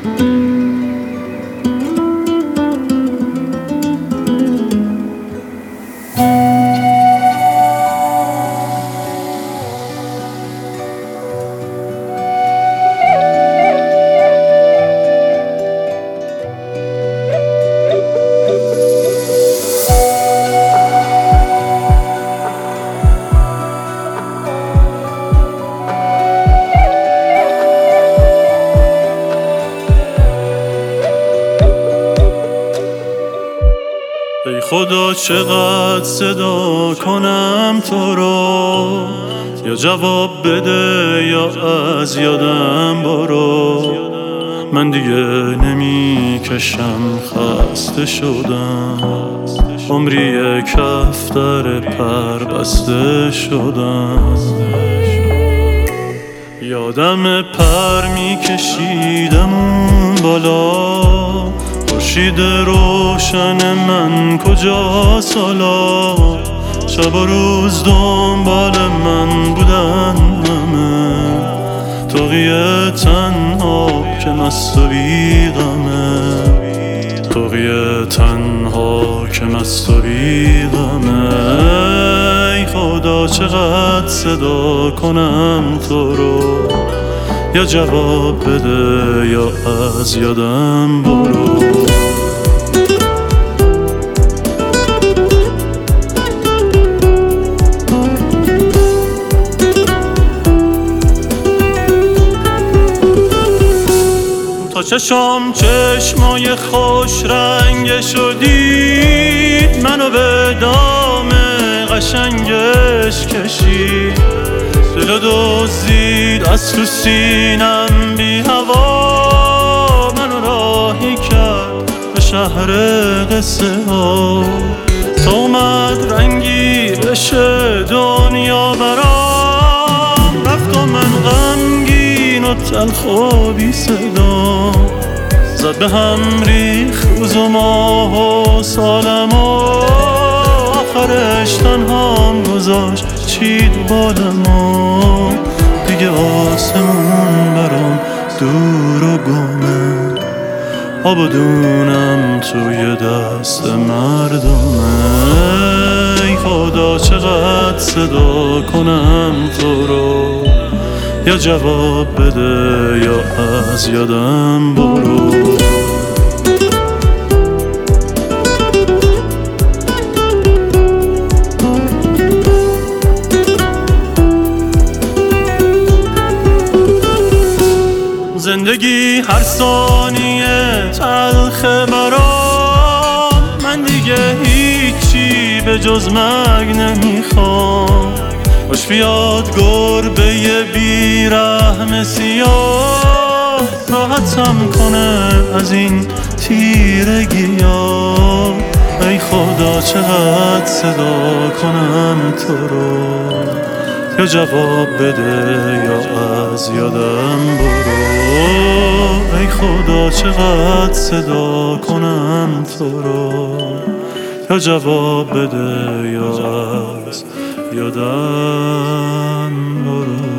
ای خدا چقدر صدا کنم تو رو، یا جواب بده یا از یادم برو. من دیگه نمی کشم، خسته شدم، عمری کفتر پر بسته شدم. یادم پر می کشیدم اون بالا، خورشید روشن من کجاست حالا؟ شب و روز دنبال من بودن همه، توقیه تنها که مست و بیغمه، توقیه تنها که مست و بیغمه. ای خدا چقدر صدا کنم تو رو، یا جواب بده یا از یادم برو. تا چشمای خوش رنگ شدید، منو به دام قشنگش کشید، دلو دزدید از تو سینم بی هوا، منو راهی کرد به شهر قصه ها. تا اومد رنگی بشه دنیا برام، رفت و من غمگین و تلخ و بی صدا، زد به هم ریخ روز و ماه و سالم و آخرش تنهام گذاشت چید بالم و دیگه آسمون برام دور و گمه، آب و دونم توی دست مردمه. ای خدا چقدر صدا کنم تو رو، یا جواب بده یا از یادم برو. زندگی هر ثانیه تلخه برام، من دیگه هیچی به جز مرگ نمیخوام. خوش بیاد گربه بیرحم سیاه، راحتم کنه از این تیرگیا. ای خدا چقدر صدا کنم تو رو، یا جواب بده یا از یادم برو. ای خدا چقدر صدا کنم تو رو، یا جواب بده یا از یادم برو.